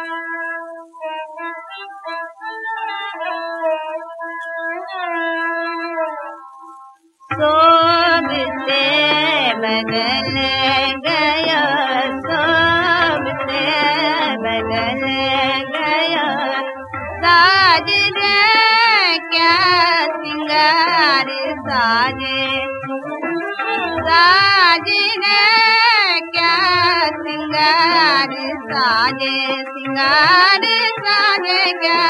सोग से बदल गया, सोग से बदल गया, साज रे क्या सिंगार साजे, साज रे क्या सिंगार साजे, सिंगार साजे क्या,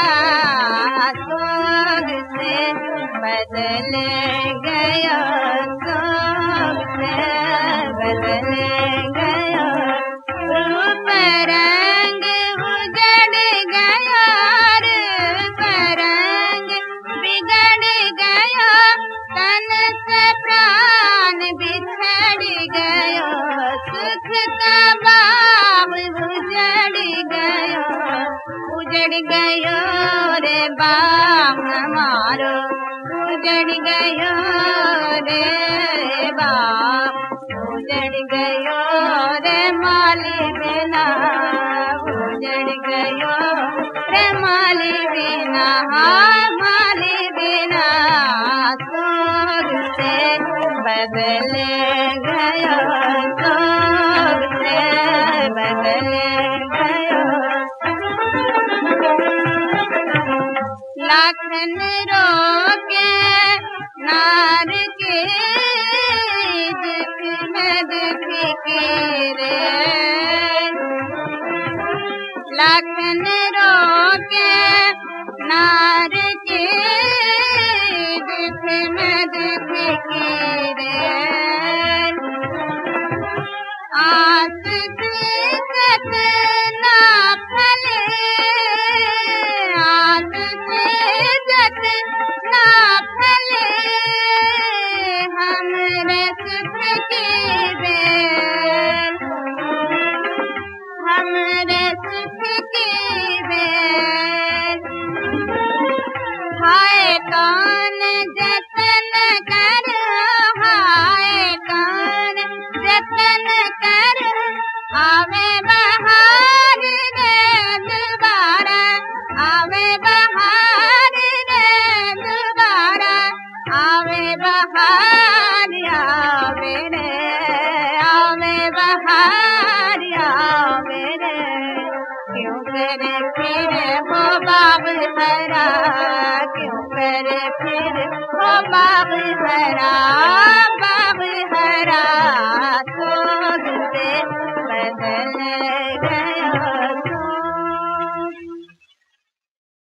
सोग से बदल गया, सोग से बदल गया, रूप रंग उजड़ गया, रूप रंग बिगड़ गया, तन से प्राण बिछड़ गया, सुख का बाग उजड़ गया, उजड़ गयो रे बाग हमारो, उजड़ गयो रे बाग, उजड़ गयो रे माली बिना, उजड़ गयो रे माली बिना, माली बिना, सोग से बदल गया, सोग से बदल गया, लाखन रोके नार के दुख में दुख के रे, लाखन रोके नार के दुख में दुख के रे, आस दिक्कत ना फले, आस दिक्कत ना फले, हमरे सुख की बेल, हमरे सुख की बेल, हाय कौन जतन कर, हाय कौन जतन कर, आवे बहार रे दोबारा, आवे बहार रे दोबारा, आवे बहार आवे रे, आवे बहार आवे रे, क्यों करे फिर हो बाब हरा, क्यों करे फिर हो बाब हरा।